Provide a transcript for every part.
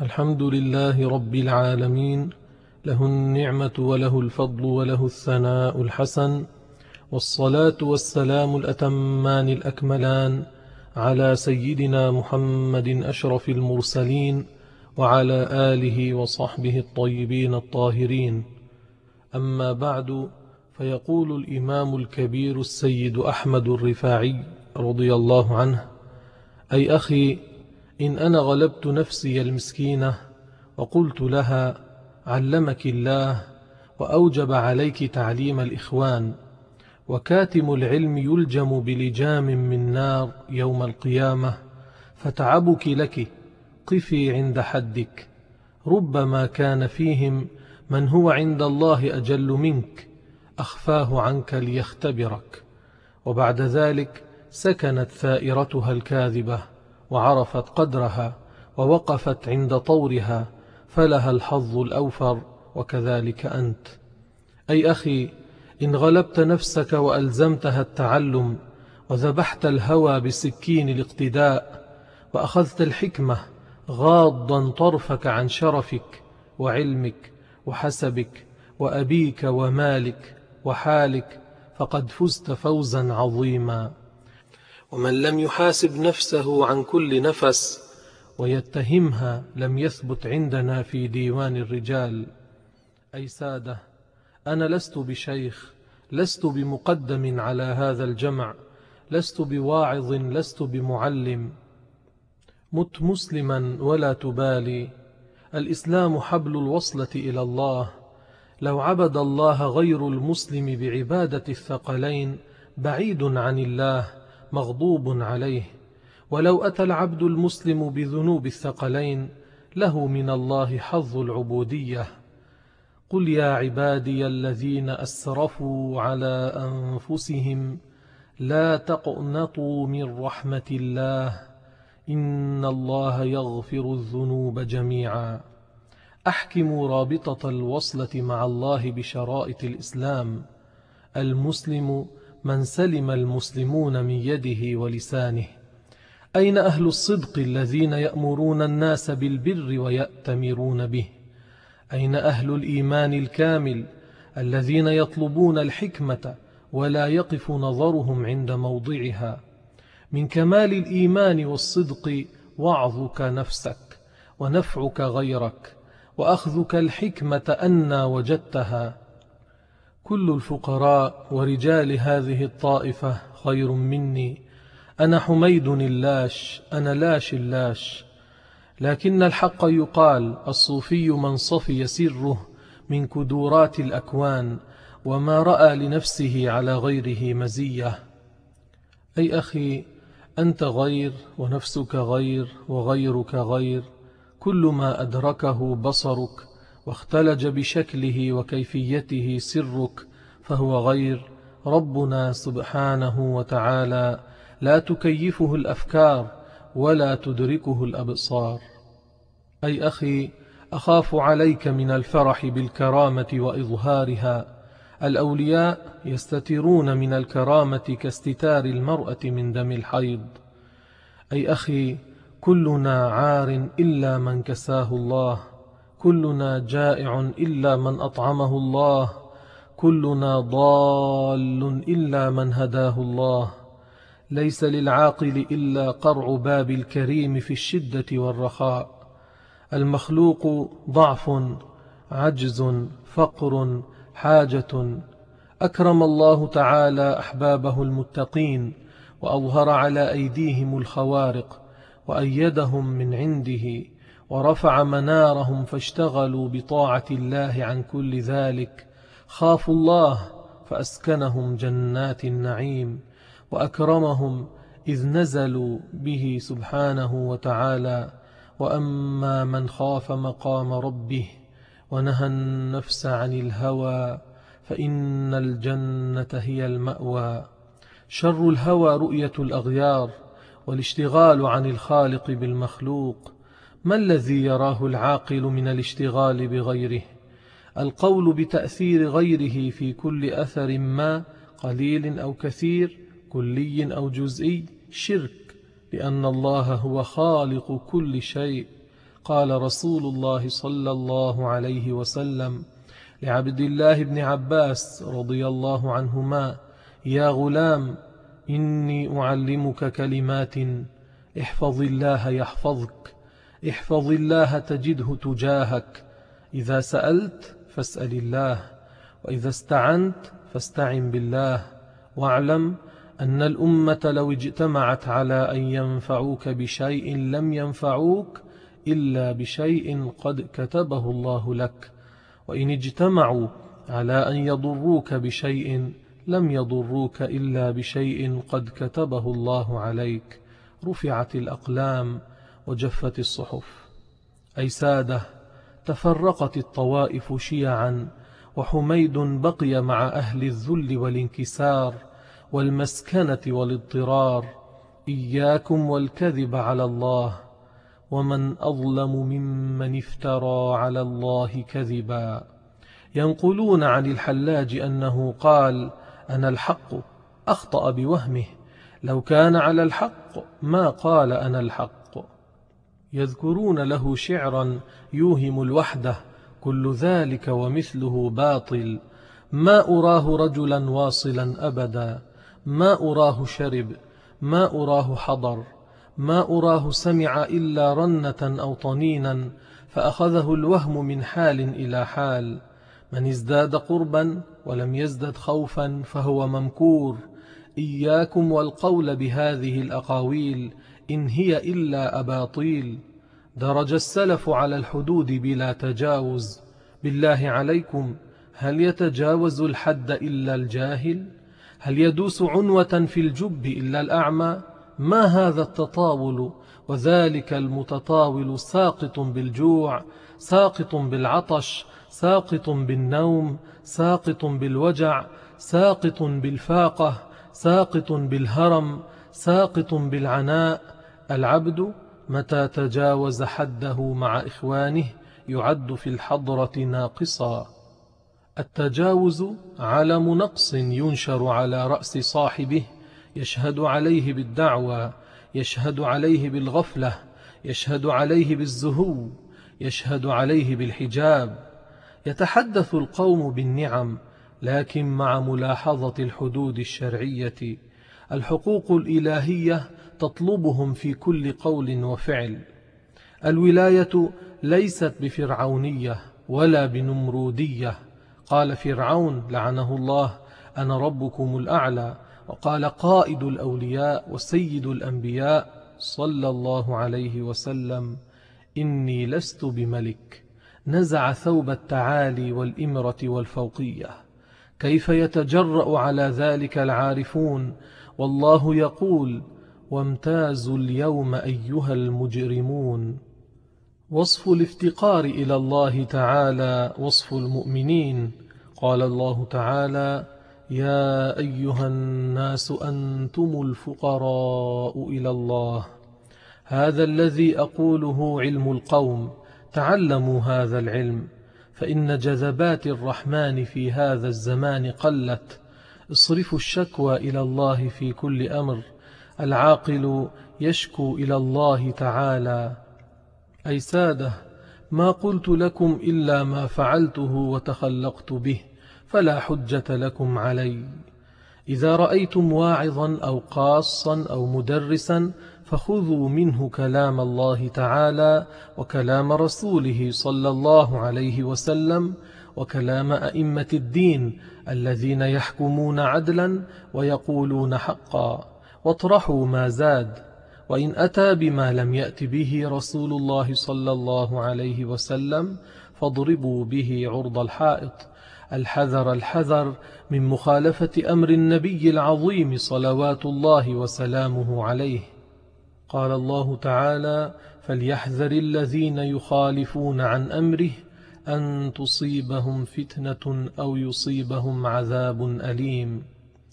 الحمد لله رب العالمين، له النعمة وله الفضل وله الثناء الحسن، والصلاة والسلام الأتمان الأكملان على سيدنا محمد أشرف المرسلين وعلى آله وصحبه الطيبين الطاهرين. أما بعد، فيقول الإمام الكبير السيد أحمد الرفاعي رضي الله عنه: أي أخي، إن أنا غلبت نفسي المسكينة وقلت لها علمك الله وأوجب عليك تعليم الإخوان، وكاتم العلم يلجم بلجام من نار يوم القيامة، فتعبك لك قفي عند حدك، ربما كان فيهم من هو عند الله أجل منك، أخفاه عنك ليختبرك. وبعد ذلك سكنت ثائرتها الكاذبة وعرفت قدرها ووقفت عند طورها، فلها الحظ الأوفر، وكذلك أنت. أي أخي، إن غلبت نفسك وألزمتها التعلم، وذبحت الهوى بسكين الاقتداء، وأخذت الحكمة غاضا طرفك عن شرفك وعلمك وحسبك وأبيك ومالك وحالك، فقد فزت فوزا عظيما. ومن لم يحاسب نفسه عن كل نفس ويتهمها لم يثبت عندنا في ديوان الرجال. أي سادة، أنا لست بشيخ، لست بمقدم على هذا الجمع، لست بواعظ، لست بمعلم. مت مسلما ولا تبالي، الإسلام حبل الوصلة إلى الله. لو عبد الله غير المسلم بعبادة الثقلين بعيد عن الله مغضوب عليه، ولو أتى العبد المسلم بذنوب الثقلين له من الله حظ العبودية. قل يا عبادي الذين أسرفوا على أنفسهم لا تقنطوا من رحمة الله إن الله يغفر الذنوب جميعا. أحكموا رابطة الوصلة مع الله بشرائط الإسلام. المسلم من سلم المسلمون من يده ولسانه. أين أهل الصدق الذين يأمرون الناس بالبر ويأتمرون به؟ أين أهل الإيمان الكامل الذين يطلبون الحكمة ولا يقف نظرهم عند موضعها؟ من كمال الإيمان والصدق وعظك نفسك ونفعك غيرك وأخذك الحكمة أنى وجدتها. كل الفقراء ورجال هذه الطائفة خير مني، أنا حميد اللاش، أنا لاش اللاش. لكن الحق يقال: الصوفي من صفي سره من كدورات الأكوان، وما رأى لنفسه على غيره مزية. أي أخي، أنت غير، ونفسك غير، وغيرك غير. كل ما أدركه بصرك واختلج بشكله وكيفيته سرك فهو غير. ربنا سبحانه وتعالى لا تكيفه الأفكار ولا تدركه الأبصار. أي أخي، أخاف عليك من الفرح بالكرامة وإظهارها. الأولياء يستترون من الكرامة كاستتار المرأة من دم الحيض. أي أخي، كلنا عار إلا من كساه الله، كلنا جائع إلا من أطعمه الله، كلنا ضال إلا من هداه الله. ليس للعاقل إلا قرع باب الكريم في الشدة والرخاء. المخلوق ضعف، عجز، فقر، حاجة. أكرم الله تعالى أحبابه المتقين وأظهر على أيديهم الخوارق وأيدهم من عنده ورفع منارهم فاشتغلوا بطاعة الله عن كل ذلك. خافوا الله فأسكنهم جنات النعيم وأكرمهم إذ نزلوا به سبحانه وتعالى. وأما من خاف مقام ربه ونهى النفس عن الهوى فإن الجنة هي المأوى. شر الهوى رؤية الأغيار والاشتغال عن الخالق بالمخلوق. ما الذي يراه العاقل من الاشتغال بغيره؟ القول بتأثير غيره في كل أثر ما، قليل أو كثير، كلي أو جزئي، شرك، لأن الله هو خالق كل شيء. قال رسول الله صلى الله عليه وسلم لعبد الله بن عباس رضي الله عنهما: يا غلام، إني أعلمك كلمات، احفظ الله يحفظك، احفظ الله تجده تجاهك، إذا سألت فاسأل الله، وإذا استعنت فاستعن بالله، واعلم أن الأمة لو اجتمعت على أن ينفعوك بشيء لم ينفعوك إلا بشيء قد كتبه الله لك، وإن اجتمعوا على أن يضروك بشيء لم يضروك إلا بشيء قد كتبه الله عليك. رفعت الأقلام وجفت الصحف. أي سادة، تفرقت الطوائف شيعا، وحميد بقي مع أهل الذل والانكسار والمسكنة والاضطرار. إياكم والكذب على الله، ومن أظلم ممن افترى على الله كذبا. ينقلون عن الحلاج أنه قال: أنا الحق، أخطأ بوهمه، لو كان على الحق ما قال أنا الحق. يذكرون له شعرا يوهم الوحدة: كل ذلك ومثله باطل، ما أراه رجلا واصلا أبدا، ما أراه شرب، ما أراه حضر، ما أراه سمع إلا رنة أو طنينا، فأخذه الوهم من حال إلى حال. من ازداد قربا ولم يزدد خوفا فهو ممكور. إياكم والقول بهذه الأقاويل، إن هي إلا أباطيل. درج السلف على الحدود بلا تجاوز. بالله عليكم، هل يتجاوز الحد إلا الجاهل؟ هل يدوس عنوة في الجب إلا الأعمى؟ ما هذا التطاول؟ وذلك المتطاول ساقط بالجوع، ساقط بالعطش، ساقط بالنوم، ساقط بالوجع، ساقط بالفاقة، ساقط بالهرم، ساقط بالعناء. العبد متى تجاوز حده مع إخوانه يعد في الحضرة ناقصا. التجاوز علم نقص ينشر على رأس صاحبه، يشهد عليه بالدعوى، يشهد عليه بالغفلة، يشهد عليه بالزهو، يشهد عليه بالحجاب. يتحدث القوم بالنعم، لكن مع ملاحظة الحدود الشرعية. الحقوق الإلهية تطلبهم في كل قول وفعل. الولاية ليست بفرعونية ولا بنمرودية. قال فرعون لعنه الله: أنا ربكم الأعلى. وقال قائد الأولياء وسيد الأنبياء صلى الله عليه وسلم: إني لست بملك. نزع ثوب التعالي والإمرة والفوقية. كيف يتجرأ على ذلك العارفون؟ والله يقول: وامتازوا اليوم أيها المجرمون. وصف الافتقار إلى الله تعالى وصف المؤمنين. قال الله تعالى: يا أيها الناس أنتم الفقراء إلى الله. هذا الذي أقوله علم القوم، تعلموا هذا العلم، فإن جذبات الرحمن في هذا الزمان قلت. اصرفوا الشكوى إلى الله في كل أمر. العاقل يشكو إلى الله تعالى. أي سادة، ما قلت لكم إلا ما فعلته وتخلقت به، فلا حجة لكم علي. إذا رأيتم واعظا أو قاصا أو مدرسا فخذوا منه كلام الله تعالى وكلام رسوله صلى الله عليه وسلم وكلام أئمة الدين الذين يحكمون عدلا ويقولون حقا، واطرحوا ما زاد. وإن أتى بما لم يأت به رسول الله صلى الله عليه وسلم فاضربوا به عرض الحائط. الحذر الحذر من مخالفة أمر النبي العظيم صلوات الله وسلامه عليه. قال الله تعالى: فليحذر الذين يخالفون عن أمره أن تصيبهم فتنة أو يصيبهم عذاب أليم.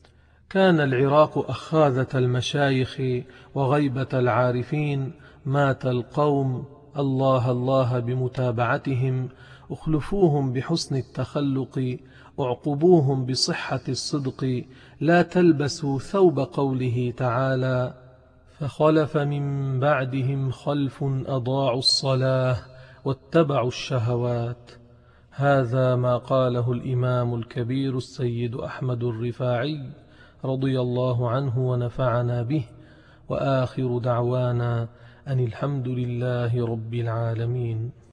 كان العراق أخاذة المشايخ وغيبة العارفين. مات القوم، الله الله بمتابعتهم. اخلفوهم بحسن التخلق، اعقبوهم بصحة الصدق. لا تلبسوا ثوب قوله تعالى: فخلف من بعدهم خلف أضاعوا الصلاة واتبعوا الشهوات. هذا ما قاله الإمام الكبير السيد أحمد الرفاعي رضي الله عنه ونفعنا به. وآخر دعوانا أن الحمد لله رب العالمين.